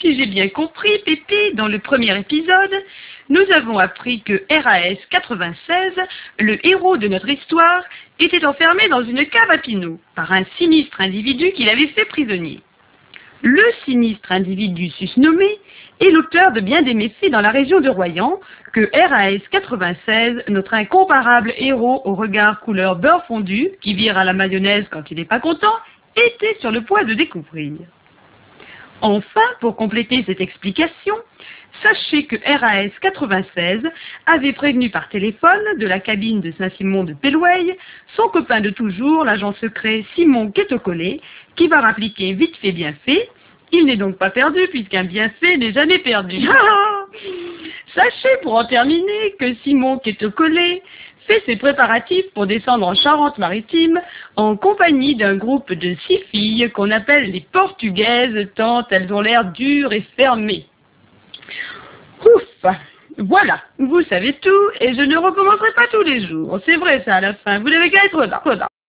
si j'ai bien compris, Pépé, dans le premier épisode, nous avons appris que RAS 96, le héros de notre histoire, était enfermé dans une cave à Pinot par un sinistre individu qui l'avait fait prisonnier. Le sinistre individu susnommé est l'auteur de bien des méfaits dans la région de Royan que RAS 96, notre incomparable héros au regard couleur beurre fondu, qui vire à la mayonnaise quand il n'est pas content, était sur le point de découvrir. Enfin, pour compléter cette explication, sachez que RAS 96 avait prévenu par téléphone de la cabine de Saint-Simon de Pelloueil son copain de toujours, l'agent secret Simon Quetocollet, qui va rappliquer vite fait bien fait. Il n'est donc pas perdu puisqu'un bienfait n'est jamais perdu. Sachez pour en terminer que Simon Quetocollet fait ses préparatifs pour descendre en Charente-Maritime en compagnie d'un groupe de 6 filles qu'on appelle les Portugaises tant elles ont l'air dures et fermées. Ouf! Voilà, vous savez tout et je ne recommencerai pas tous les jours. C'est vrai ça à la fin, vous n'avez qu'à être là.